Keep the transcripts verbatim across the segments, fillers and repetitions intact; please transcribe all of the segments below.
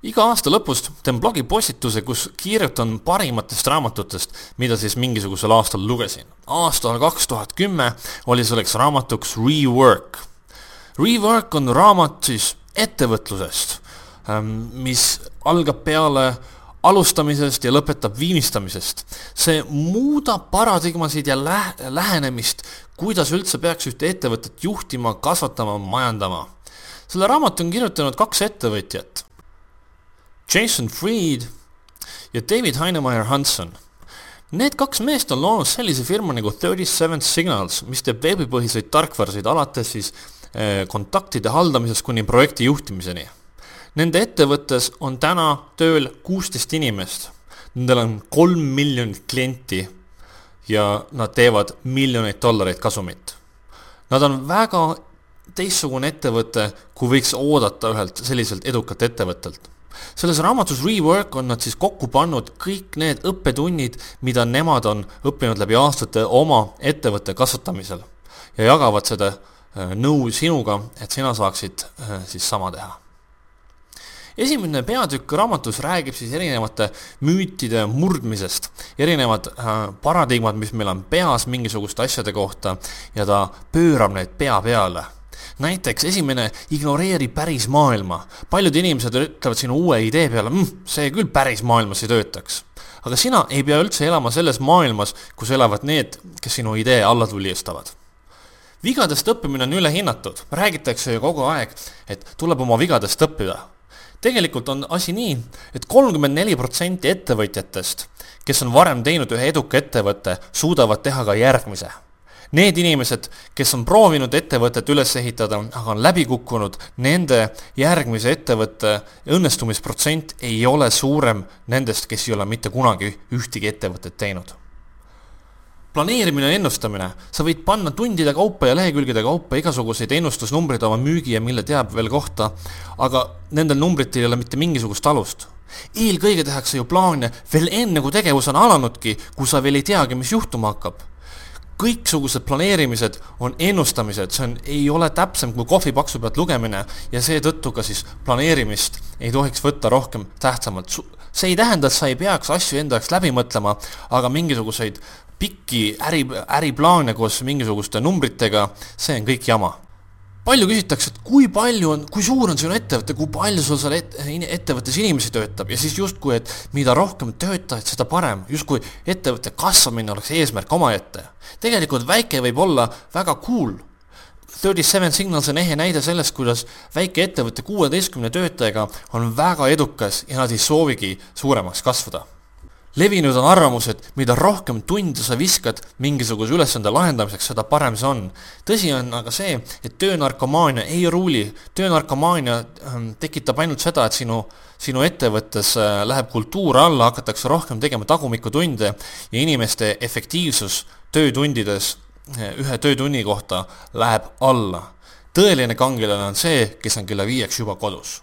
Iga aasta lõpust teen blogi postituse, kus kirjutan parimatest raamatutest, mida siis mingisugusel aastal lugesin. Aastal kaks tuhat kümme oli selleks raamatuks Rework. Rework on raamat siis ettevõtlusest, mis algab peale alustamisest ja lõpetab viimistamisest. See muudab paradigmasid ja lä- lähenemist, kuidas üldse peaks ühte ettevõtet juhtima, kasvatama, majandama. Selle raamatu on kirjutanud kaks ettevõtjat. Jason Fried ja David Heinemeier Hansson. Need kaks meest on loonud sellise firma nagu thirty-seven Signals, mis teeb veebipõhiseid tarkvarasid alates siis eh, kontaktide haldamisest kuni projekti juhtimiseni. Nende ettevõttes on täna tööl kuusteist inimest. Nendel on kolm miljonit klienti ja nad teevad miljoneid dollareid kasumit. Nad on väga teistsugune ettevõte, kui võiks oodata ühelt selliselt edukat ettevõttelt. Selles raamatus Rework on nad siis kokku pannud kõik need õppetunnid, mida nemad on õppinud läbi aastate oma ettevõtte kasvatamisel ja jagavad seda nõu sinuga, et sina saaksid siis sama teha. Esimene peatükk raamatus räägib siis erinevate müütide murdmisest, erinevad paradigmad, mis meil on peas mingisuguste asjade kohta ja ta pöörab neid pea peale. Näiteks esimene ignoreeri päris maailma. Paljud inimesed ütlevad sinu uue idee peale, mmm, see küll päris maailmas ei töötaks. Aga sina ei pea üldse elama selles maailmas, kus elavad need, kes sinu idee alla tulijastavad. Vigadest õppimine on ülehinnatud. Räägitakse ju kogu aeg, et tuleb oma vigadest õppida. Tegelikult on asi nii, et kolmkümmend neli protsenti ettevõtjatest, kes on varem teinud ühe eduka ettevõtte, suudavad teha ka järgmise. Need inimesed, kes on proovinud ettevõtet üles ehitada, aga on läbi kukkunud, nende järgmise ettevõtte õnnestumisprotsent ei ole suurem nendest, kes ei ole mitte kunagi ühtegi ettevõtet teinud. Planeerimine ja ennustamine. Sa võid panna tundide kaupa ja lehekülgede kaupa igasuguseid ennustusnumbreid oma müügi ja mille teab veel kohta, aga nendel numbritel ei ole mitte mingisugust alust. Eelkõige tehakse ju plaane veel enne, kui tegevus on alanudki, kui sa veel ei teagi, mis juhtuma hakkab. Kõiksugused planeerimised on ennustamised, see on, ei ole täpsem kui kohvipaksu pealt lugemine ja seetõttu ka siis planeerimist ei tohiks võtta rohkem tähtsamalt. See ei tähenda, et sa ei peaks asju enda jaoks läbi mõtlema, aga mingisuguseid pikki äri, äriplaane koos mingisuguste numbritega, see on kõik jama. Palju küsitakse, et kui palju on, kui suur on sinu ettevõte, kui palju sul seal ettevõttes inimesi töötab ja siis justkui, et mida rohkem töötajaid, seda parem, justkui ettevõtte kasvamine oleks eesmärk oma ette. Tegelikult väike võib olla väga cool. thirty-seven Signals on ehe näide sellest, kuidas väike ettevõtte kuueteistkümne töötajaga on väga edukas ja nad ei soovigi suuremaks kasvada. Levinud on arvamus, et mida rohkem tunde sa viskad mingisuguse ülesande lahendamiseks, seda parem see on. Tõsi on aga see, et töönarkomaania ei ruuli. Töönarkomaania tekitab ainult seda, et sinu, sinu ettevõttes läheb kultuur alla, hakatakse rohkem tegema tagumikutunde ja inimeste efektiivsus töötundides ühe töötunni kohta läheb alla. Tõeline kangelane on see, kes on kella viieks juba kodus.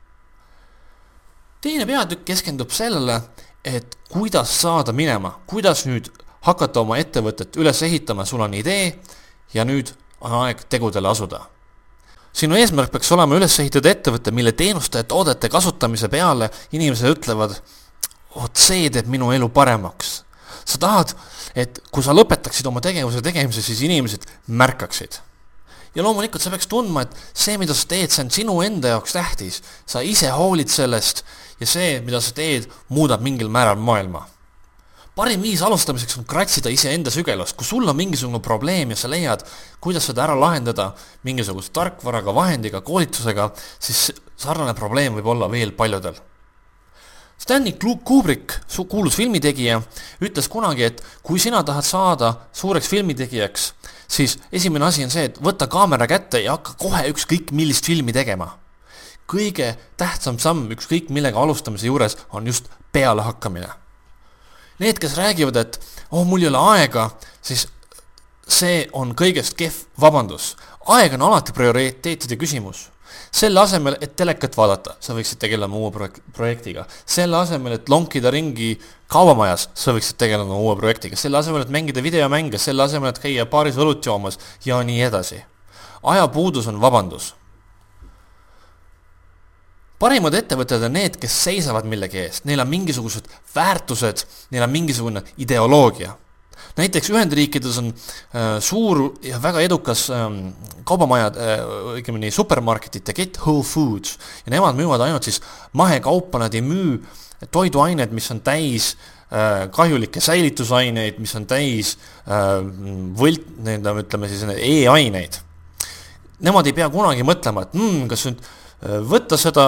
Teine peatükk keskendub sellele, et kuidas saada minema, kuidas nüüd hakata oma ettevõtet üles ehitama, sul on idee ja nüüd on aeg tegudele asuda. Sinu eesmärk peaks olema üles ehitada ettevõtte, mille teenuste ja toodete kasutamise peale inimesed ütlevad, oot see teeb minu elu paremaks. Sa tahad, et kui sa lõpetaksid oma tegevuse tegemise, siis inimesed märkaksid. Ja loomulikult sa peaks tundma, et see, mida sa teed, see on sinu enda jaoks tähtis. Sa ise hoolid sellest ja see, mida sa teed, muudab mingil määral maailma. Parim viis alustamiseks on kratsida ise enda sügelust. Kui sul on mingisugune probleem ja sa leiad, kuidas seda ära lahendada mingisugust tarkvaraga, vahendiga, koolitusega, siis sarnane probleem võib olla veel paljudel. Stanley Kubrick, kuulus filmitegija, ütles kunagi, et kui sina tahad saada suureks filmitegijaks, siis esimene asi on see, et võtta kaamera kätte ja hakka kohe ükskõik millist filmi tegema. Kõige tähtsam samm ükskõik millega alustamise juures on just peale hakkamine. Need, kes räägivad, et oh, mul ei ole aega, siis see on kõigest kehv vabandus. Aeg on alati prioriteetide küsimus. Selle asemel, et telekat vaadata, sa võiksid tegelema uue projektiga. Selle asemel, et lonkida ringi kaubamajas, sa võiksid tegelema uue projektiga. Selle asemel, et mängida videomänge, selle asemel, et käia paaris õlut joomas ja nii edasi. Ajapuudus on vabandus. parimad ettevõtted on need, kes seisavad millegi eest, neil on mingisugused väärtused, neil on mingisugune ideoloogia. Näiteks Ühendriikides on äh, suur ja väga edukas ähm, kaubamajad, äh, õigemini supermarketite kett Whole Foods ja nemad müüvad ainult siis mahekaupa, nad ei müü toiduained, mis on täis äh, kahjulikke säilitusaineid, mis on täis äh, võlt, need ütleme siis e-aineid. Nemad ei pea kunagi mõtlema, et mm, kas nüüd võtta seda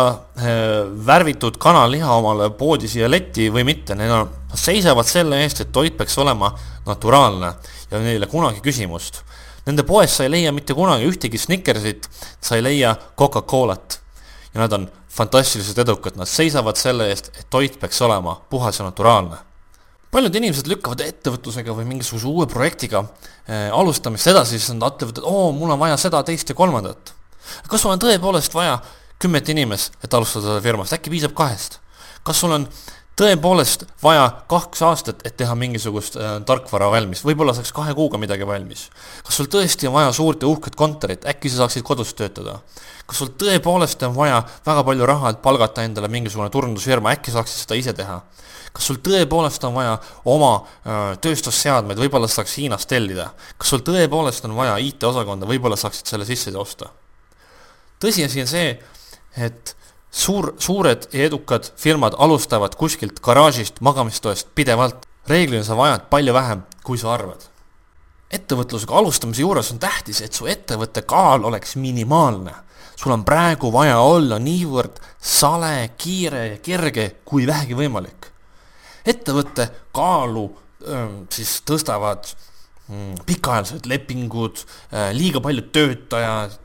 värvitud kanaliha omale poodi siia letti või mitte, need on, seisavad selle eest, et toit peaks olema naturaalne ja neile kunagi küsimust. Nende poes sa ei leia mitte kunagi ühtegi Snickersit, sa ei leia Coca-Colat ja nad on fantastiliselt edukad, nad seisavad selle eest, et toit peaks olema puhas ja naturaalne. Paljud inimesed lükkavad ettevõtlusega või mingisuguse uue projektiga eh, alustamist edasi, siis nad ütlevad, et oo, mul on vaja seda, teist ja kolmandat. Kas sul on tõepoolest vaja kümmet inimest, et alustada firmast, äkki piisab kahest? Kas sul on tõepoolest vaja kaks aastat, et teha mingisugust äh, tarkvara valmis? Võib-olla saaks kahe kuuga midagi valmis. Kas sul tõesti on vaja suurt ja uhket kontorit? Äkki sa saaksid kodus töötada? Kas sul tõepoolest on vaja väga palju raha, et palgata endale mingisugune turundusfirma? Äkki saaksid seda ise teha? Kas sul tõepoolest on vaja oma äh, tööstusseadmeid? Võib-olla saaks Hiinast tellida? Kas sul tõepoolest on vaja I T-osakonda? Võib-olla saaksid selle sisse osta? Tõsiasi on see, et suur, suured ja edukad firmad alustavad kuskilt garaažist, magamistoest pidevalt. Reeglina sa vajad palju vähem, kui sa arvad. Ettevõtlusega alustamise juures on tähtis, et su ettevõtte kaal oleks minimaalne. Sul on praegu vaja olla niivõrd sale, kiire ja kerge, kui vähegi võimalik. Ettevõtte kaalu öö, siis tõstavad mm, pikaajalised lepingud, liiga palju töötajad,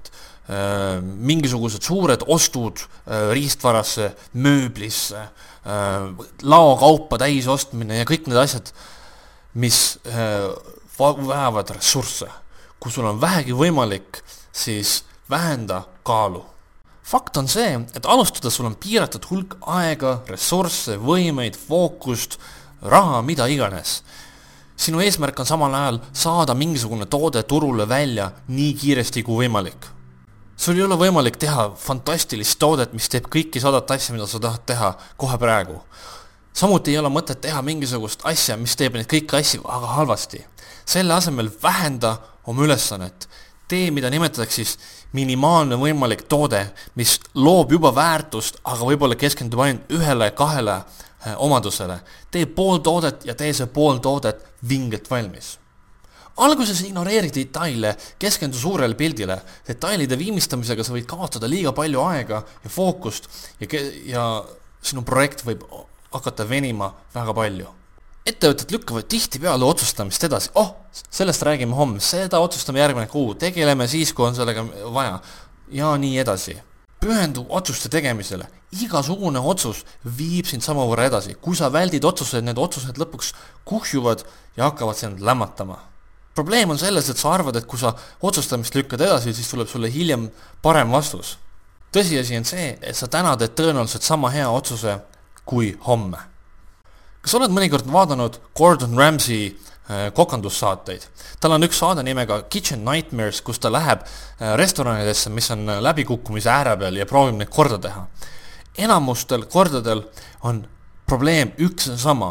mingisugused suured ostud riistvarasse, mööblisse, laokaupa täis ostmine ja kõik need asjad, mis vajavad ressursse. Kui sul on vähegi võimalik, siis vähenda kaalu. Fakt on see, et alustada sul on piiratud hulk aega, ressursse, võimeid, fookust, raha, mida iganes. Sinu eesmärk on samal ajal saada mingisugune toode turule välja nii kiiresti kui võimalik. Sul ei ole võimalik teha fantastilist toodet, mis teeb kõiki sadat asja, mida sa tahad teha kohe praegu. Samuti ei ole mõtet teha mingisugust asja, mis teeb neid kõiki asju aga halvasti. Selle asemel vähenda oma ülesannet. Tee, mida nimetatakse siis minimaalne võimalik toode, mis loob juba väärtust, aga võib-olla keskendub ainult ühele, kahele omadusele. Tee pool toodet ja tee see pool toodet vingelt valmis. Alguses ignoreeri detaile, keskendu suurele pildile. Detailide viimistamisega sa võid kaotada liiga palju aega ja fookust ja, ja sinu projekt võib hakata venima väga palju. Ettevõtted lükkavad tihti peale otsustamist edasi. Oh, sellest räägime homme, seda otsustame järgmine kuu, tegeleme siis, kui on sellega vaja ja nii edasi. Pühendu otsuste tegemisele. Igasugune otsus viib sind samavõrra edasi. Kui sa väldid otsused, need otsused lõpuks kuhjuvad ja hakkavad sind lämmatama. Probleem on selles, et sa arvad, et kui sa otsustamist lükkad edasi, siis tuleb sulle hiljem parem vastus. Tõsiasi on see, et sa täna teed tõenäoliselt sama hea otsuse kui homme. Kas oled mõnikord vaadanud Gordon Ramsay kokandussaateid? Tal on üks saade nimega Kitchen Nightmares, kus ta läheb restoranidesse, mis on läbikukkumise ääre peal ja proovib neid korda teha. Enamustel kordadel on probleem üks ja sama.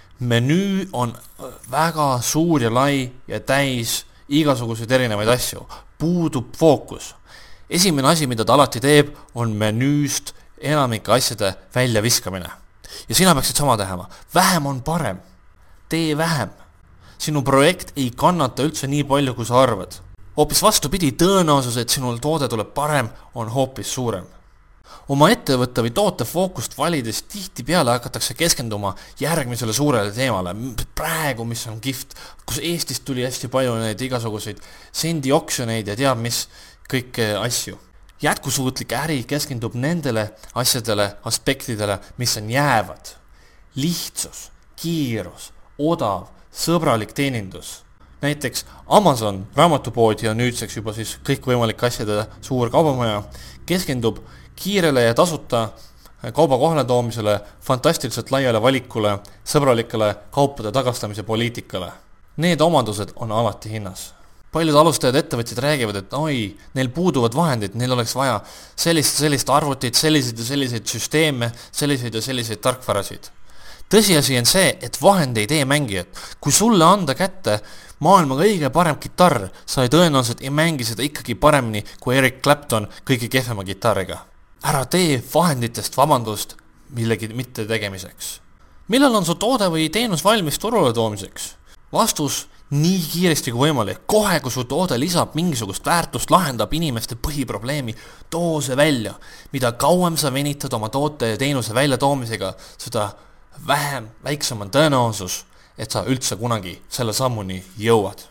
Menüü on väga suur ja lai ja täis igasuguseid erinevaid asju. Puudub fookus. Esimene asi, mida ta alati teeb, on menüüst enamike asjade välja viskamine. Ja sina peaksid sama tehema. Vähem on parem. Tee vähem. Sinu projekt ei kannata üldse nii palju, kui sa arvad. Hoopis vastupidi, tõenäosus, et sinul toode tuleb parem, on hoopis suurem. Oma ettevõtte või toote fookust valides tihti peale hakatakse keskenduma järgmisele suurele teemale. Praegu, mis on gift, kus Eestist tuli hästi palju neid igasuguseid sendioksjoneid ja teab mis kõike asju. Jätkusuutlik äri keskendub nendele asjadele, aspektidele, mis on jäävad. Lihtsus, kiirus, odav, sõbralik teenindus. Näiteks Amazon raamatupood ja nüüdseks juba siis kõikvõimalike asjade suur kaubamaja keskendub kiirele ja tasuta kauba kohale toomisele, fantastiliselt laiale valikule, sõbralikele kaupade tagastamise poliitikale. Need omadused on alati hinnas. paljud alustajad ettevõtjad räägivad, et oi, neil puuduvad vahendid, neil oleks vaja sellist, sellist arvutit, selliseid ja selliseid süsteeme, selliseid ja selliseid tarkvarasid. Tõsiasi on see, et vahend ei tee mängijat. Kui sulle anda kätte maailma kõige parem kitarr, sa ei tõenäoliselt ei mängi seda ikkagi paremini kui Eric Clapton kõige kehvema kitarriga. Ära tee vahenditest vabandust millegi mitte tegemiseks. Millal on su toode või teenus valmis turule toomiseks? Vastus nii kiiresti kui võimalik. Kohe, kui su toode lisab mingisugust väärtust, lahendab inimeste põhiprobleemi, too see välja. Mida kauem sa venitad oma toote ja teenuse välja toomisega, seda vähem, väiksem on tõenäosus, et sa üldse kunagi selle sammuni jõuad.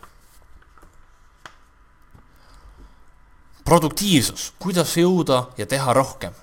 Produktiivsus. Kuidas jõuda ja teha rohkem?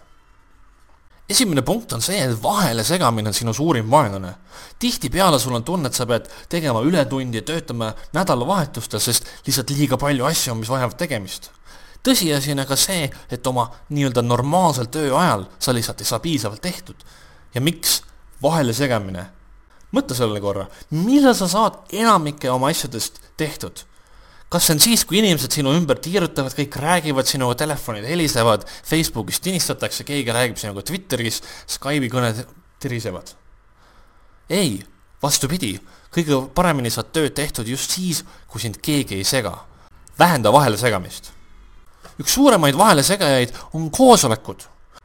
Esimene punkt on see, et vahele segamine on sinu suurim vaenlane. Tihti peale sul on tunne, et sa pead tegema ületundi ja töötama nädalavahetustel, sest lihtsalt liiga palju asju, mis vajavad tegemist. Tõsiasi on aga see, et oma nii-öelda normaalsel töö ajal sa lihtsalt ei saa piisavalt tehtud. Ja miks vahele segamine? Mõtle sellele korra, millal sa saad enamike oma asjadest tehtud? Kas see on siis, kui inimesed sinu ümber tiirutavad, kõik räägivad sinuga, telefonid helisevad, Facebookis tinistatakse, keegi räägib sinuga Twitteris, Skype'i kõned tirisevad? Ei, vastupidi, kõige paremini saad tööd tehtud just siis, kui sind keegi ei sega. Vähenda vahele segamist. Üks suuremaid vahele segajaid on koosolekud.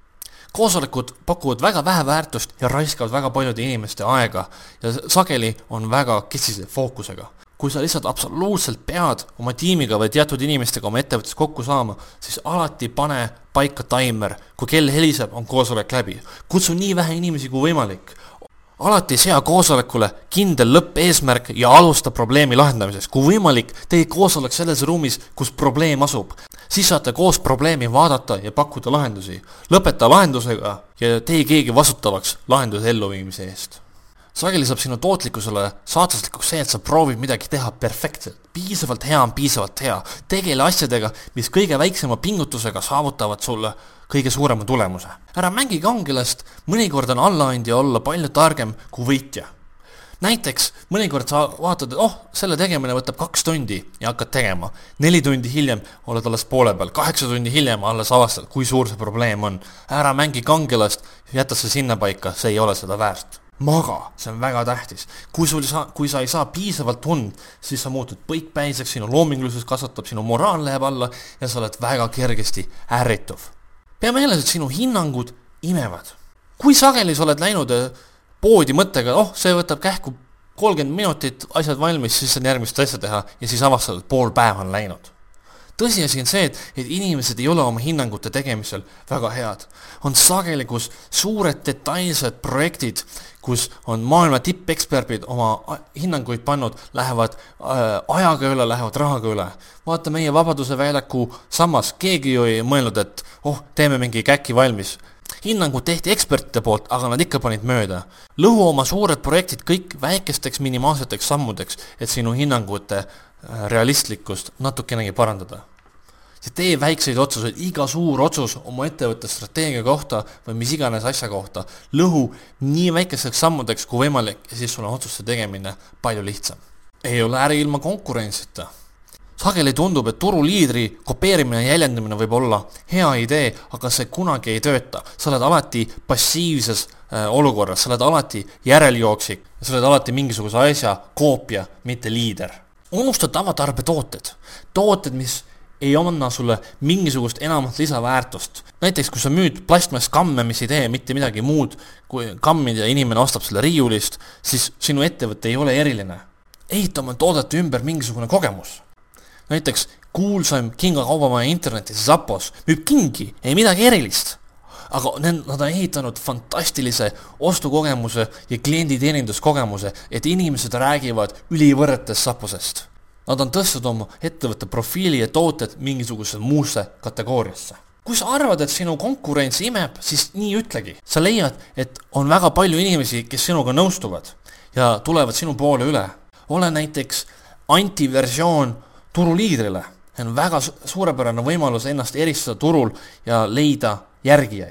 Koosolekud pakuvad väga vähe väärtust ja raiskavad väga paljude inimeste aega ja sageli on väga kitsise fookusega. Kui sa lihtsalt absoluutselt pead oma tiimiga või teatud inimestega oma ettevõttes kokku saama, siis alati pane paika timer. Kui kell heliseb, on koosolek läbi. Kutsu nii vähe inimesi kui võimalik. Alati sea koosolekule kindel lõpp eesmärk ja alusta probleemi lahendamiseks. Kui võimalik, tee koosolek selles ruumis, kus probleem asub. Siis saate koos probleemi vaadata ja pakkuda lahendusi. Lõpeta lahendusega ja tee keegi vastutavaks lahenduse elluviimise eest. Sageli saab sinu tootlikkusele saatuslikuks see, et sa proovid midagi teha perfektselt. Piisavalt hea on piisavalt hea. Tegele asjadega, mis kõige väiksema pingutusega saavutavad sulle kõige suurema tulemuse. Ära mängi kangelast, mõnikord on allaandja olla palju targem kui võitja. Näiteks, mõnikord sa vaatad, et oh, selle tegemine võtab kaks tundi ja hakkad tegema. Neli tundi hiljem oled alles poole peal, kaheksa tundi hiljem alles avastad, kui suur see probleem on. Ära mängi kangelast, jäta see sinna paika, see ei ole seda väärt. Maga, see on väga tähtis. Kui, sul sa, kui sa ei saa piisavalt tund, siis sa muutud põikpäiseks, sinu loomingulisus kasvatab, sinu moraal läheb alla ja sa oled väga kergesti ärrituv. Pea meeles, et sinu hinnangud imevad. Kui sageli sa oled läinud poodi mõttega, oh, see võtab kähku kolmkümmend minutit, asjad valmis, siis on järgmist asja teha ja siis avastad, et pool päeva on läinud. Tõsiasi on see, et, et inimesed ei ole oma hinnangute tegemisel väga head. On sageli, kus suured detailsed projektid, kus on maailma tippeksperdid oma hinnanguid pannud, lähevad äh, ajaga üle, lähevad rahaga üle. Vaata meie Vabaduse väljaku samas, keegi ju ei mõelnud, et oh, teeme mingi käki valmis. Hinnangud tehti ekspertide poolt, aga nad ikka panid mööda. Lõhu oma suured projektid kõik väikesteks minimaalseteks sammudeks, et sinu hinnangute realistlikkust natukenegi parandada. Ja tee väikseid otsuseid, iga suur otsus oma ettevõtte strateegia kohta või mis iganes asja kohta. Lõhu nii väikesteks sammudeks kui võimalik ja siis sul on otsuste tegemine palju lihtsam. Ei ole äri ilma konkurentsita. Sageli tundub, et turuliidri kopeerimine ja jäljendamine võib olla hea idee, aga see kunagi ei tööta. Sa oled alati passiivses äh, olukorras, sa oled alati järeljooksik ja sa oled alati mingisuguse asja koopia, mitte liider. Unusta tavatarbetooted. Tooted, mis ei anna sulle mingisugust enamat lisaväärtust. Näiteks, kui sa müüd plastmass kamme, mis ei tee mitte midagi muud, kui kammid ja inimene ostab selle riiulist, siis sinu ettevõte ei ole eriline. Ehita oma toodete ümber mingisugune kogemus. Näiteks, kuulsaim kingakaubamaja internetis Zappos müüb kingi, ei midagi erilist. Aga nad on ehitanud fantastilise ostukogemuse ja klienditeeninduskogemuse, et inimesed räägivad ülivõrretes Zapposest. Nad on tõstnud oma ettevõtte profiili ja tooted mingisuguse muusse kategooriasse. Kui sa arvad, et sinu konkurents imeb, siis nii ütlegi. Sa leiad, et on väga palju inimesi, kes sinuga nõustuvad ja tulevad sinu poole üle. Ole näiteks antiversioon turuliidrile. See on väga suurepärane võimalus ennast eristada turul ja leida järgijaid.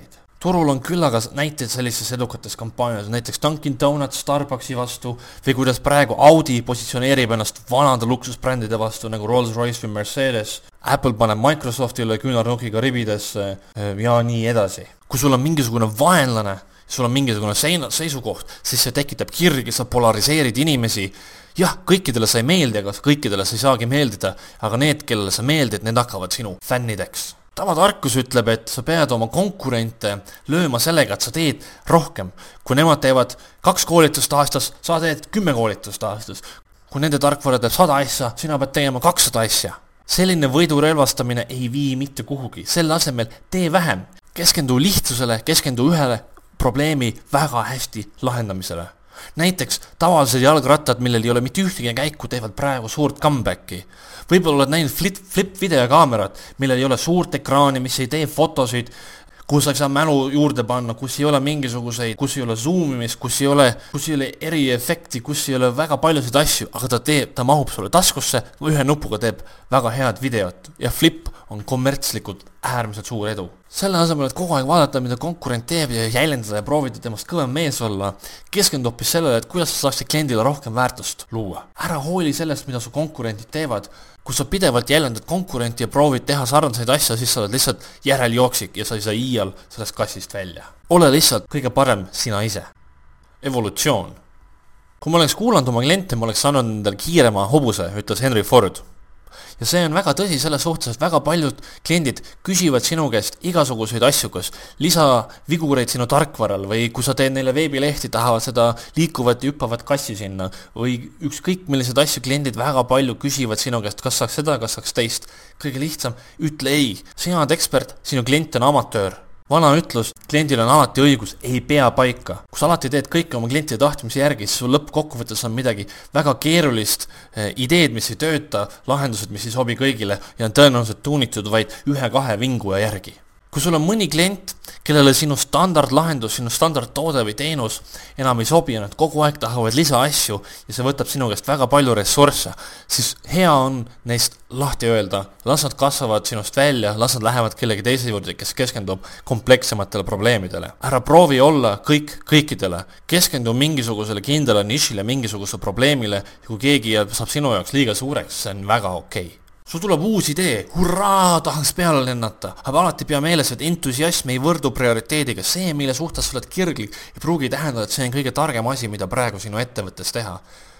turul on küllaga näiteid sellises edukates kampaanias, näiteks Dunkin Donuts Starbucksi vastu või kuidas praegu Audi positsioneerib ennast vanade luksusbrändide vastu nagu Rolls-Royce või Mercedes. Apple paneb Microsoftile küünarnukiga ribidesse ja nii edasi. Kui sul on mingisugune vaenlane, sul on mingisugune seina, seisukoht, siis see tekitab kirgi, sa polariseerid inimesi. Jah, kõikidele sa ei meeldi, aga kõikidele sa ei saagi meeldida, aga need, kellele sa meeldid, need hakkavad sinu fännideks. Tavatarkus ütleb, et sa pead oma konkurente lööma sellega, et sa teed rohkem. Kui nemad teevad kaks koolitust aastas, sa teed kümme koolitust aastas. Kui nende tarkvara teeb sada asja, sina pead tegema kakssada asja. Selline võidurelvastamine ei vii mitte kuhugi. Selle asemel tee vähem. Keskendu lihtsusele, keskendu ühele probleemi väga hästi lahendamisele. Näiteks tavalised jalgrattad, millel ei ole mitte ühtegi käiku, teevad praegu suurt comebacki. Võib-olla oled näinud flip, flip videokaamerad, millel ei ole suurt ekraani, mis ei tee fotosid, kus sa ei saa mälu juurde panna, kus ei ole mingisuguseid, kus ei ole zoomimist, kus ei ole, kus ei ole eriefekti, kus ei ole väga paljusid asju, aga ta teeb, ta mahub sulle taskusse, ühe nupuga teeb väga head videot ja flip on kommertslikult äärmiselt suur edu. Selle asemel, et kogu aeg vaadata, mida konkurent teeb ja jäljendada ja proovida temast kõvem mees olla, keskendu hoopis sellele, et kuidas sa saaksid kliendile rohkem väärtust luua. Ära hooli sellest, mida su konkurendid teevad. Kui sa pidevalt jäljendad konkurenti ja proovid teha sarnaseid asja, siis sa oled lihtsalt järeljooksik ja sa ei saa iial sellest kassist välja. Ole lihtsalt kõige parem sina ise. Evolutsioon. Kui ma oleks kuulanud oma kliente, ma oleks saanud endale kiirema hobuse, ütles Henry Ford. Ja see on väga tõsi selles suhtes, et väga paljud kliendid küsivad sinu käest igasuguseid asju, kas lisavigureid sinu tarkvaral või kui sa teed neile veebilehti, tahavad seda liikuvat ja hüppavat kassi sinna või ükskõik millised asju kliendid väga palju küsivad sinu käest, kas saaks seda, kas saaks teist. Kõige lihtsam, ütle ei. Sina oled ekspert, sinu klient on amatöör. Vana ütlus, kliendil on alati õigus, ei pea paika. Kui sa alati teed kõike oma klientide tahtmise järgi, siis sul lõppkokkuvõttes on midagi väga keerulist, ideed, mis ei tööta, lahendused, mis ei sobi kõigile ja on tõenäoliselt tuunitud vaid ühe-kahe vinguja järgi. Kui sul on mõni klient, kellele sinu standardlahendus, sinu standardtoode või teenus enam ei sobi ja nad kogu aeg tahavad lisa asju ja see võtab sinu käest väga palju ressursse, siis hea on neist lahti öelda, las nad kasvavad sinust välja, las nad lähevad kellegi teise juurde, kes keskendub komplekssematele probleemidele. Ära proovi olla kõik kõikidele, keskendu mingisugusele kindlale nišile, mingisuguse probleemile ja kui keegi saab sinu jaoks liiga suureks, see on väga okei. Sul tuleb uus idee, hurraa, tahaks peale lennata, aga alati pea meeles, et entusiasm ei võrdu prioriteediga. See, mille suhtes sa oled kirglik, ei pruugi tähendada, et see on kõige targem asi, mida praegu sinu ettevõttes teha.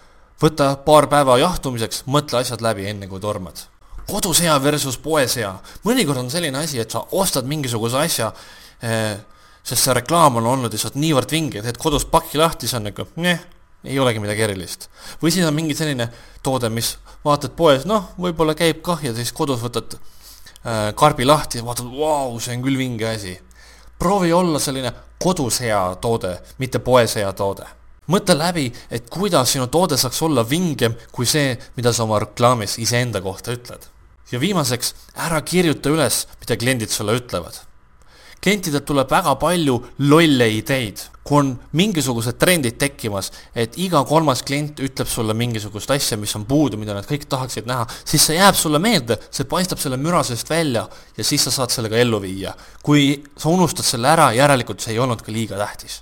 Võta paar päeva jahtumiseks, mõtle asjad läbi enne kui tormad. Kodusea versus poesea. Mõnikord on selline asi, et sa ostad mingisuguse asja, sest see reklaam on olnud ja sa oled niivõrd vinge, et kodus paki lahti, see on nagu, neh, ei olegi midagi erilist. Või siis on mingi selline toode, mis vaatad poes, noh, võib-olla käib kah ja siis kodus võtad äh, karbi lahti ja vaatad, vau, see on küll vinge asi. Proovi olla selline kodus hea toode, mitte poes hea toode. Mõtle läbi, et kuidas sinu toode saaks olla vingem kui see, mida sa oma reklaamis iseenda kohta ütled. Ja viimaseks, ära kirjuta üles, mida kliendid sulle ütlevad. Klientidelt tuleb väga palju lolle ideid. Kui on mingisugused trendid tekkimas, et iga kolmas klient ütleb sulle mingisugust asja, mis on puudu, mida nad kõik tahaksid näha, siis see jääb sulle meelde, see paistab selle mürasest välja ja siis sa saad sellega ellu viia. Kui sa unustad selle ära, järelikult see ei olnud ka liiga tähtis.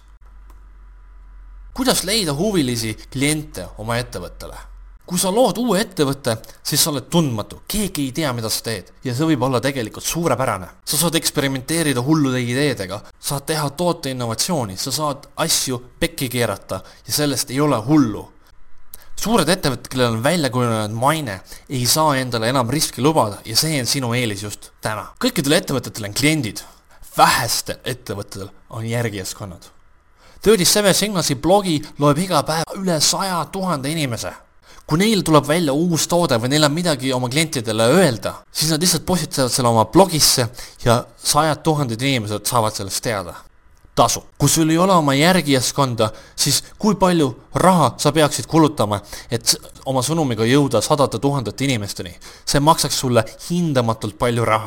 Kuidas leida huvilisi kliente oma ettevõttele? Kui sa lood uue ettevõtte, siis sa oled tundmatu. Keegi ei tea, mida sa teed. Ja see võib olla tegelikult suurepärane. Sa saad eksperimenteerida hullude ideedega. Saad teha toote innovatsiooni. Sa saad asju pekki keerata ja sellest ei ole hullu. Suured ettevõtted, kellel on välja kujunenud maine, ei saa endale enam riski lubada ja see on sinu eelis just täna. Kõikidel ettevõtetel on kliendid. Vähestel ettevõtetel on järgijaskonnad. kolmkümmend seitse Signalsi blogi loeb iga päev üle saja tuhande inimese. Kui neil tuleb välja uus toode või neil on midagi oma klientidele öelda, siis nad lihtsalt postitavad selle oma blogisse ja sajad tuhanded inimesed saavad sellest teada. Tasu. Kui sul ei ole oma järgijaskonda, siis kui palju raha sa peaksid kulutama, et oma sõnumiga jõuda sadade tuhandete inimesteni? See maksaks sulle hindamatult palju raha.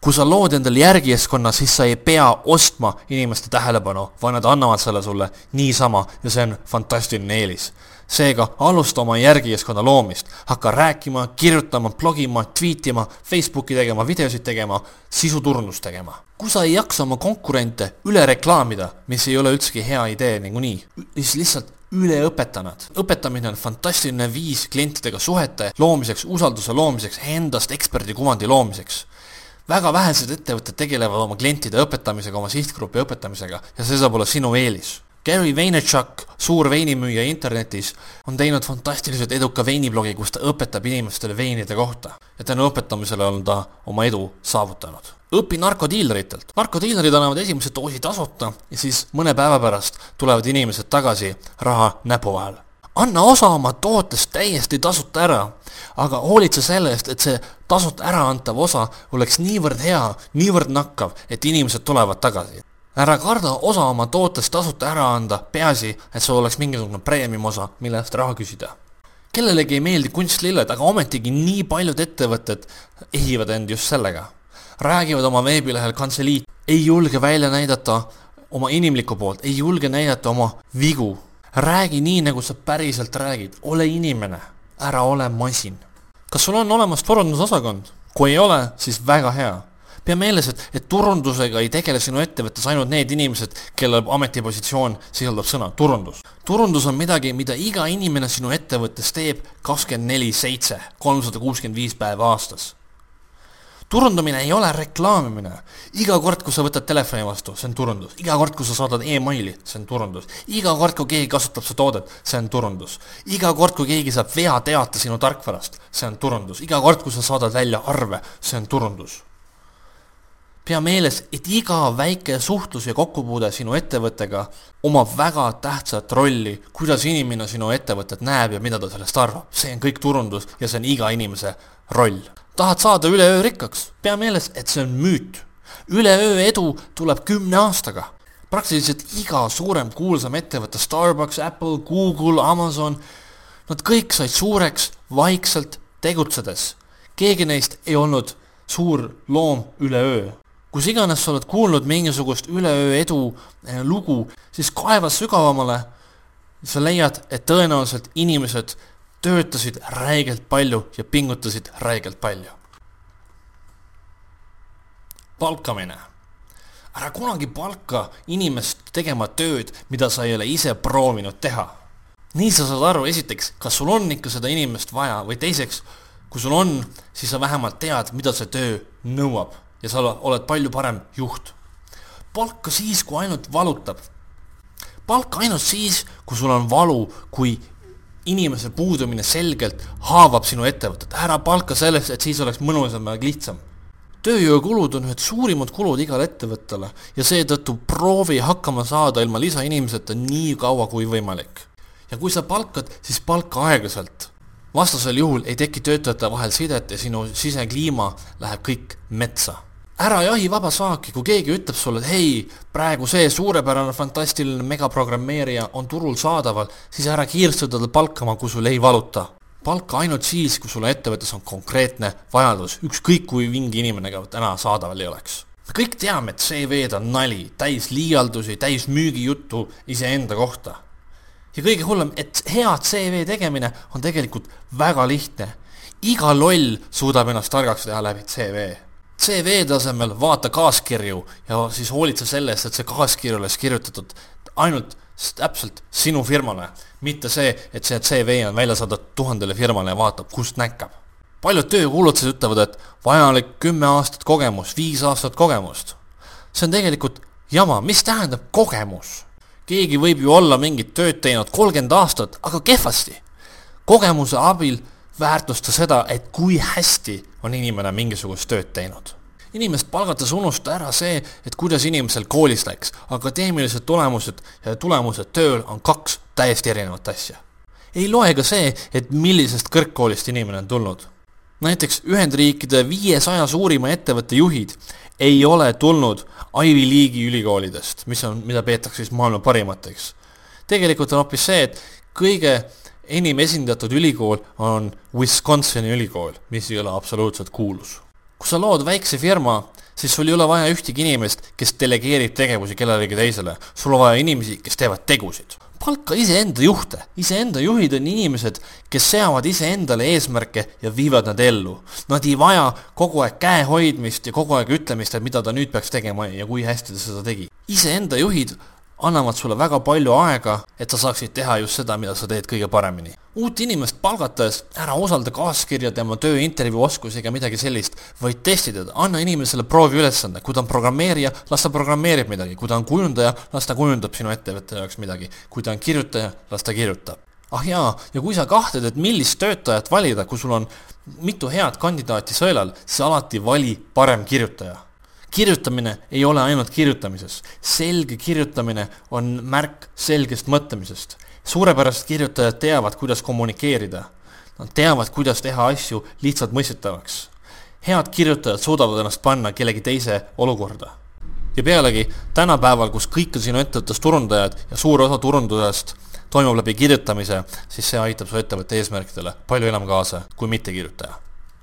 kui sa lood endale järgijaskonna, siis sa ei pea ostma inimeste tähelepanu, vaid nad annavad selle sulle niisama ja see on fantastiline eelis. Seega alusta oma järgijaskonna loomist, hakka rääkima, kirjutama, blogima, tweetima, Facebooki tegema, videosid tegema, sisuturundust tegema. Kui sa ei jaksa oma konkurente üle reklaamida, mis ei ole üldsegi hea idee niikuinii, siis lihtsalt üle õpeta nad. Õpetamine on fantastiline viis klientidega suhete loomiseks, usalduse loomiseks, endast eksperdi kuvandi loomiseks. Väga vähesed ettevõtted tegelevad oma klientide õpetamisega, oma sihtgrupi õpetamisega ja see saab olla sinu eelis. Gary Vaynerchuk, suur veinimüüja internetis, on teinud fantastiliselt eduka veiniblogi, kus ta õpetab inimestele veinide kohta. Ja tänu õpetamisele on ta oma edu saavutanud. Õpi narkodiileritelt. Narkodiilerid annavad esimese doosi tasuta ja siis mõne päeva pärast tulevad inimesed tagasi raha näpu vahel. Anna osa oma tootest täiesti tasuta ära, aga hoolitse selle eest, et see tasuta ära antav osa oleks niivõrd hea, niivõrd nakkav, et inimesed tulevad tagasi. Ära karda osa oma tootest tasuta ära anda, peaasi, et sul oleks mingisugune premium osa, mille eest raha küsida. Kellelegi ei meeldi kunstlilled, aga ometigi nii paljud ettevõtted ehivad end just sellega. Räägivad oma veebilehel kantseliit, ei julge välja näidata oma inimlikku poolt, ei julge näidata oma vigu. Räägi nii, nagu sa päriselt räägid. Ole inimene, ära ole masin. Kas sul on olemas turundusosakond? Kui ei ole, siis väga hea. Pea meeles, et, et turundusega ei tegele sinu ettevõttes ainult need inimesed, kelle ametipositsioon sisaldab sõna turundus. Turundus on midagi, mida iga inimene sinu ettevõttes teeb kakskümmend neli seitse, kolmsada kuuskümmend viis päeva aastas. Turundumine ei ole reklaamimine. Iga kord, kui sa võtad telefoni vastu, see on turundus. Iga kord, kui sa saadad e-maili, see on turundus. Iga kord, kui keegi kasutab su toodet, see on turundus. Iga kord, kui keegi saab vea teata sinu tarkvarast, see on turundus. Iga kord, kui sa saadad välja arve, see on turundus. Pea meeles, et iga väike suhtlus ja kokkupuude sinu ettevõttega omab väga tähtsat rolli, kuidas inimene sinu ettevõtet näeb ja mida ta sellest arvab. See on kõik turundus ja see on iga inimese roll. Tahad saada üleöö rikkaks? Pea meeles, et see on müüt. Üleöö edu tuleb kümne aastaga. Praktiliselt iga suurem kuulsam ettevõte, Starbucks, Apple, Google, Amazon, nad kõik said suureks vaikselt tegutsedes. Keegi neist ei olnud suur loom üleöö. Kus iganes sa oled kuulnud mingisugust üleöö edu lugu, siis kaeva sügavamale, sa leiad, et tõenäoliselt inimesed töötasid räigelt palju ja pingutasid räigelt palju. Palkamine. Ära kunagi palka inimest tegema tööd, mida sa ei ole ise proovinud teha. Nii sa saad aru esiteks, kas sul on ikka seda inimest vaja või teiseks, kui sul on, siis sa vähemalt tead, mida see töö nõuab. Ja sa oled palju parem juht. Palka siis, kui ainult valutab. Palka ainult siis, kui sul on valu, kui inimese puudumine selgelt haavab sinu ettevõtet. Ära palka sellest, et siis oleks mõnusam ja lihtsam. Tööjõukulud on ühed suurimad kulud igale ettevõttele ja seetõttu proovi hakkama saada ilma lisainimeseta nii kaua kui võimalik. Ja kui sa palkad, siis palka aeglaselt. Vastasel juhul ei teki töötajate vahel sidet ja sinu sisekliima läheb kõik metsa. Ära jahi vaba saaki, kui keegi ütleb sulle, et hei, praegu see suurepärane fantastiline megaprogrammeerija on turul saadaval, siis ära kiirstada palkama, kui sul ei valuta. Palka ainult siis, kui sulle ettevõttes on konkreetne vajadus, ükskõik kui vingi inimene ka täna saadaval ei oleks. Me kõik teame, et C V-d on nali, täis liialdusi, täis müügijuttu iseenda kohta. Ja kõige hullem, et hea C V tegemine on tegelikult väga lihtne. Iga loll suudab ennast targaks teha läbi C V. C V tasemel vaata kaaskirju ja siis hoolitse selle eest, et see kaaskirju oleks kirjutatud ainult täpselt sinu firmale, mitte see, et see C V on välja saada tuhandele firmale ja vaatab, kust näkkab. Paljud töökuulutused ütlevad, et vajalik kümme aastat kogemus, viis aastat kogemust. See on tegelikult jama, mis tähendab kogemus? Keegi võib ju olla mingit tööd teinud kolmkümmend aastat, aga kehvasti. Kogemuse abil väärtusta seda, et kui hästi on inimene mingisugust tööd teinud. Inimest palgates unusta ära see, et kuidas inimesel koolis läks. Akadeemilised tulemused ja tulemused tööl on kaks täiesti erinevat asja. Ei loe ka see, et millisest kõrgkoolist inimene on tulnud. Näiteks Ühendriikide viiesaja suurima ettevõtte juhid ei ole tulnud Ivy League'i ülikoolidest, mis on, mida peetakse siis maailma parimateks. Tegelikult on hoopis see, et kõige enim esindatud ülikool on Wisconsini ülikool, mis ei ole absoluutselt kuulus. Kui sa lood väikse firma, siis sul ei ole vaja ühtegi inimest, kes delegeerib tegevusi kellelegi teisele. Sul on vaja inimesi, kes teevad tegusid. Palka iseenda juhte. Iseenda juhid on inimesed, kes seavad iseendale eesmärke ja viivad nad ellu. Nad ei vaja kogu aeg käe hoidmist ja kogu aeg ütlemist, et mida ta nüüd peaks tegema ja kui hästi ta seda tegi. Iseenda juhid annavad sulle väga palju aega, et sa saaksid teha just seda, mida sa teed kõige paremini. Uut inimest palgates ära osalda kaaskirja tema töö intervjuu oskusi ega midagi sellist, vaid testi teda. Anna inimesele proovi ülesande. Kui ta on programmeerija, las ta programmeerib midagi. Kui ta on kujundaja, las ta kujundab sinu ettevõtte jaoks midagi. Kui ta on kirjutaja, las ta kirjutab. Ah jaa, ja kui sa kahtled, et millist töötajat valida, kui sul on mitu head kandidaati sõelal, siis alati vali parem kirjutaja. Kirjutamine ei ole ainult kirjutamises. Selge kirjutamine on märk selgest mõtlemisest. Suurepärast kirjutajad teavad, kuidas kommunikeerida. Nad teavad, kuidas teha asju lihtsalt mõistetavaks. Head kirjutajad suudavad ennast panna kellegi teise olukorda. Ja pealegi, tänapäeval, kus kõik on sinu ettevõttes turundajad ja suur osa turundusest toimub läbi kirjutamise, siis see aitab su ettevõtte eesmärkidele palju enam kaasa kui mitte kirjutaja.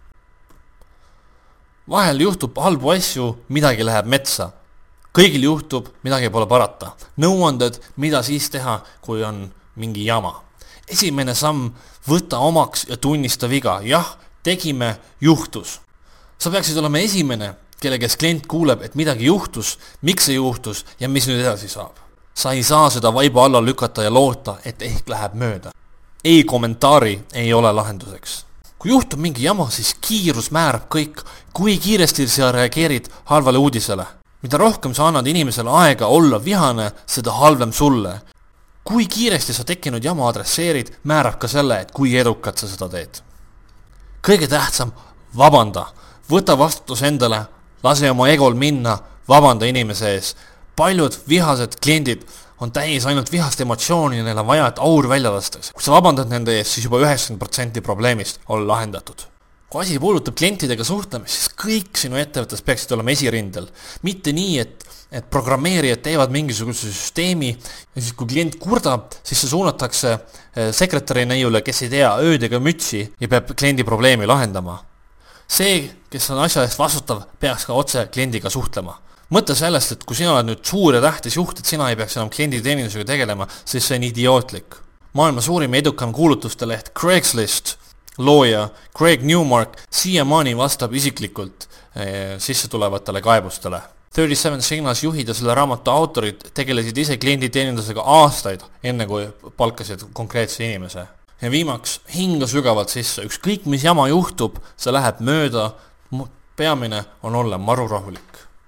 Vahel juhtub halbu asju, midagi läheb metsa. Kõigil juhtub, midagi pole parata. Nõuanded, mida siis teha, kui on mingi jama. Esimene samm, võta omaks ja tunnista viga. Jah, tegime, juhtus. Sa peaksid olema esimene, kelle kes klient kuuleb, et midagi juhtus, miks see juhtus ja mis nüüd edasi saab. Sa ei saa seda vaiba alla lükata ja loota, et ehk läheb mööda. Ei kommentaari ei ole lahenduseks. Kui juhtub mingi jama, siis kiirus määrab kõik, kui kiiresti sa reageerid halvale uudisele. Mida rohkem sa annad inimesele aega olla vihane, seda halvem sulle. Kui kiiresti sa tekkinud jama adresseerid, määrab ka selle, et kui edukalt sa seda teed. Kõige tähtsam, vabanda. Võta vastutus endale, lase oma egol minna, vabanda inimese ees. Paljud vihased kliendid on täis ainult vihast emotsiooni ja neil on vaja, et aur välja lastakse. Kui sa vabandad nende ees, siis juba üheksakümmend protsenti probleemist on lahendatud. Kui asi puudutab klientidega suhtlemist, siis kõik sinu ettevõttes peaksid olema esirindel. Mitte nii, et, et programmeerijad teevad mingisuguse süsteemi ja siis kui klient kurdab, siis see suunatakse sekretäri neiule, kes ei tea ööd ega mütsi ja peab kliendi probleemi lahendama. See, kes on asja eest vastutav, peaks ka otse kliendiga suhtlema. Mõtle sellest, et kui sina oled nüüd suur ja tähtis juht, et sina ei peaks enam klienditeenindusega tegelema, siis see on idiootlik. Maailma suurim edukam kuulutuste leht Craigslist looja Craig Newmark siiamaani vastab isiklikult eh, sisse tulevatele kaebustele. kolmkümmend seitse Signals juhid ja selle raamatu autorid tegelesid ise klienditeenindusega aastaid, enne kui palkasid konkreetse inimese. Ja viimaks hinga sügavalt sisse, ükskõik mis jama juhtub, see läheb mööda, peamine on olla marurahulik.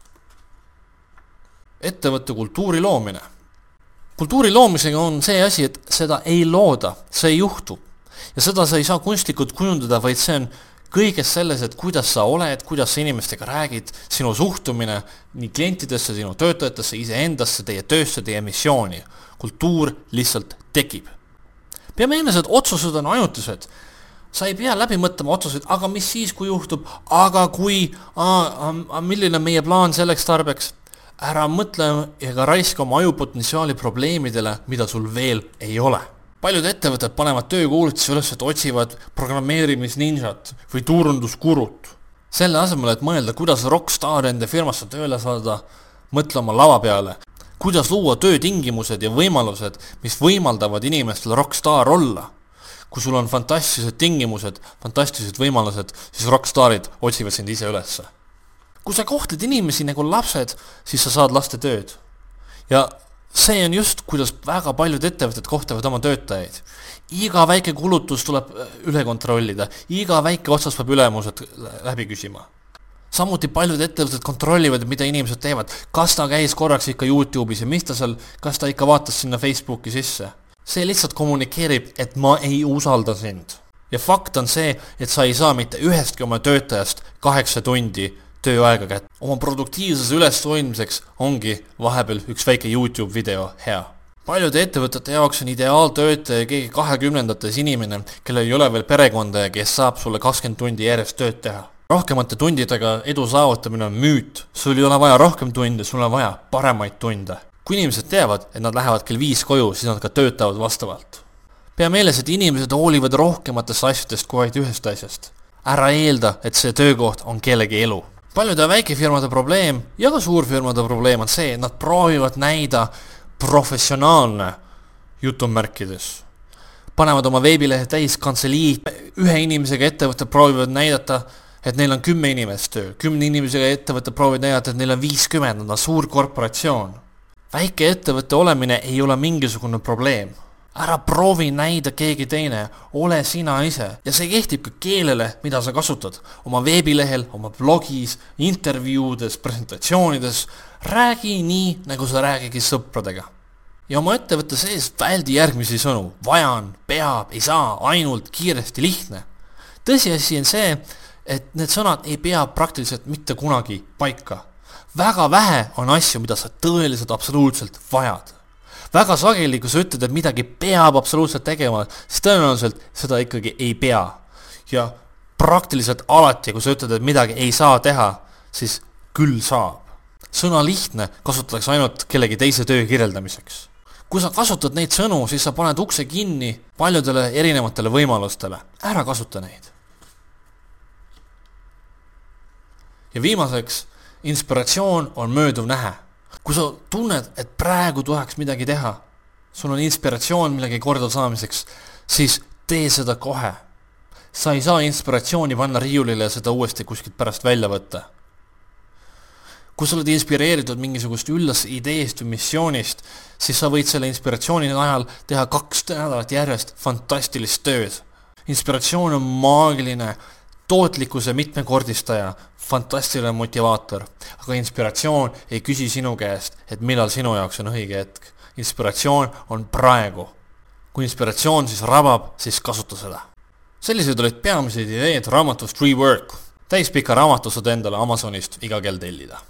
Ettevõtte kultuuri loomine. Kultuuri loomisega on see asi, et seda ei looda, see ei juhtu. Ja seda sa ei saa kunstlikult kujundada, vaid see on kõiges selles, et kuidas sa oled, kuidas sa inimestega räägid, sinu suhtumine nii klientidesse, sinu töötajatesse, iseendasse, teie töösse, teie missiooni. Kultuur lihtsalt tekib. Pea meeles, et otsused on ajutised. Sa ei pea läbi mõtlema otsused, aga mis siis, kui juhtub, aga kui, a, a, a, milline meie plaan selleks tarbeks. Ära mõtle ega raiska oma ajupotentsiaali probleemidele, mida sul veel ei ole. Paljud ettevõtted panevad töökuulutusi üles, et otsivad programmeerimisninjat või turunduskurut. Selle asemel, et mõelda, kuidas rockstar enda firmasse tööle saada, mõtle oma lava peale. Kuidas luua töötingimused ja võimalused, mis võimaldavad inimestel rockstar olla. Kui sul on fantastilised tingimused, fantastilised võimalused, siis rockstarid otsivad sind ise ülesse. Kui sa kohtled inimesi nagu lapsed, siis sa saad laste tööd. Ja see on just, kuidas väga paljud ettevõtted kohtlevad oma töötajaid. Iga väike kulutus tuleb üle kontrollida. Iga väike otsas peab ülemused läbi küsima. Samuti paljud ettevõtted kontrollivad, mida inimesed teevad. Kas ta käis korraks ikka YouTube'is ja mis ta seal, kas ta ikka vaatas sinna Facebooki sisse. See lihtsalt kommunikeerib, et ma ei usalda sind. Ja fakt on see, et sa ei saa mitte ühestki oma töötajast kaheksa tundi tööaega kätt. Oma produktiivsuse üles toimimiseks ongi vahepeal üks väike YouTube video hea. Paljude ettevõtete jaoks on ideaaltöötaja keegi kahekümnendates inimene, kellel ei ole veel perekonda ja kes saab sulle kakskümmend tundi järjest tööd teha. Rohkemate tundidega edu saavutamine on müüt. Sul ei ole vaja rohkem tunde, sul on vaja paremaid tunde. Kui inimesed teavad, et nad lähevad kell viis koju, siis nad ka töötavad vastavalt. Pea meeles, et inimesed hoolivad rohkematest asjadest kui vaid ühest asjast. Ära eelda, et see töökoht on kellegi elu. paljude väikefirmade probleem ja ka suurfirmade probleem on see, et nad proovivad näida professionaalne jutumärkides. Panevad oma veebilehe täis kantseliit, ühe inimesega ettevõtted proovivad näidata, et neil on kümme inimest töö, kümne inimesega ettevõtted proovivad näidata, et neil on viiskümmend, nad on suur korporatsioon. Väike ettevõtte olemine ei ole mingisugune probleem. Ära proovi näida keegi teine, ole sina ise. Ja see kehtib ka keelele, mida sa kasutad. Oma veebilehel, oma blogis, intervjuudes, presentatsioonides. Räägi nii, nagu sa räägigi sõpradega. Ja oma ettevõtte sees väldi järgmisi sõnu. Vajan, peab, ei saa, ainult, kiiresti, lihtne. Tõsiasi on see, et need sõnad ei pea praktiliselt mitte kunagi paika. Väga vähe on asju, mida sa tõeliselt absoluutselt vajad. Väga sageli, kui sa ütled, et midagi peab absoluutselt tegema, siis tõenäoliselt seda ikkagi ei pea. Ja praktiliselt alati, kui sa ütled, et midagi ei saa teha, siis küll saab. Sõna lihtne kasutatakse ainult kellegi teise töö kirjeldamiseks. Kui sa kasutad neid sõnu, siis sa paned ukse kinni paljudele erinevatele võimalustele. Ära kasuta neid. Ja viimaseks, inspiratsioon on mööduv nähe. Kui sa tunned, et praegu tuleks midagi teha, sul on inspiratsioon millegi korda saamiseks, siis tee seda kohe. Sa ei saa inspiratsiooni panna riiulile ja seda uuesti kuskilt pärast välja võtta. Kui sa oled inspireeritud mingisugust üllas ideest või missioonist, siis sa võid selle inspiratsiooni ajal teha kaks nädalat järjest fantastilist tööd. Inspiratsioon on maagiline, tootlikkuse mitmekordistaja, fantastiline motivaator, aga inspiratsioon ei küsi sinu käest, et millal sinu jaoks on õige hetk. Inspiratsioon on praegu. Kui inspiratsioon siis rabab, siis kasuta seda. Sellised olid peamised ideed raamatust Rework. Täispika raamatu saad endale Amazonist iga kell tellida.